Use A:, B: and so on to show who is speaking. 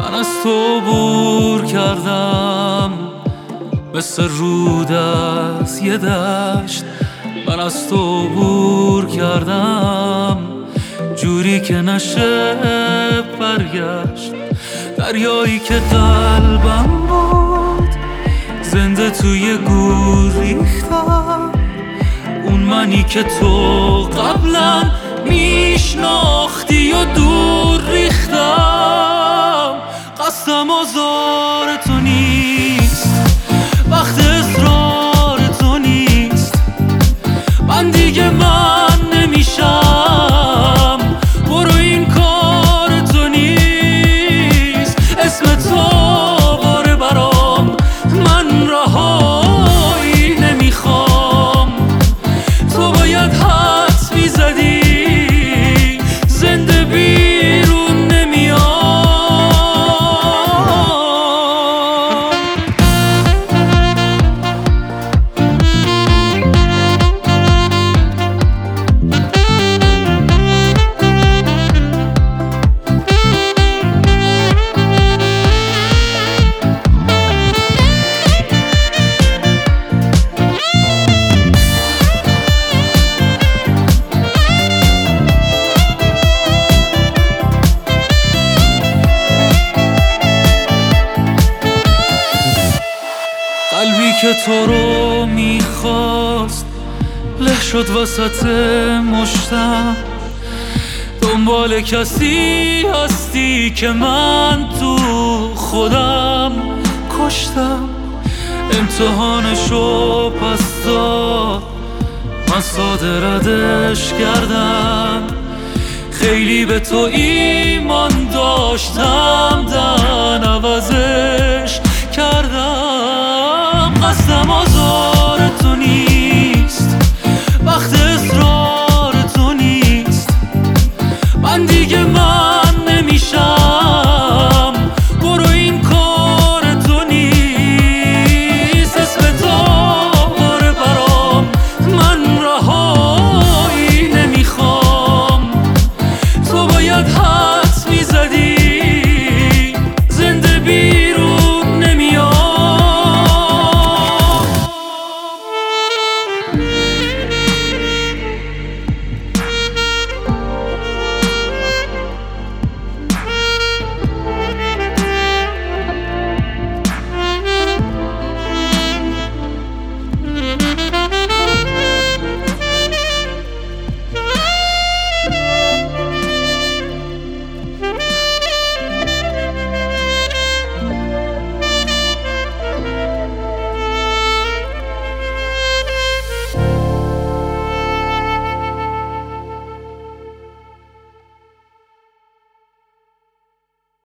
A: من از تو عبور کردم مثل رود از یه دشت. من از تو عبور کردم جوری که نشه برگشت. دریایی که قلبم بود زنده توی گور ریختم. اون منی که تو قبلا میشناختی و دور ریختم. قصدم آزار تو نیست، وقت اصرار تو نیست. من دیگه من نمیشم، برو این کار تو نیست. اسم تو باره برام، من رهایی نمیخوام. تو باید حدس میزدی زنده بیرون نمیام. قلبی که تو رو میخواست له شد وسط مشتم. دنبال کسی هستی که من تو خودم کشتم. امتحانشو پس داد، من ساده ردش کردم. خیلی به تو ایمان داشتم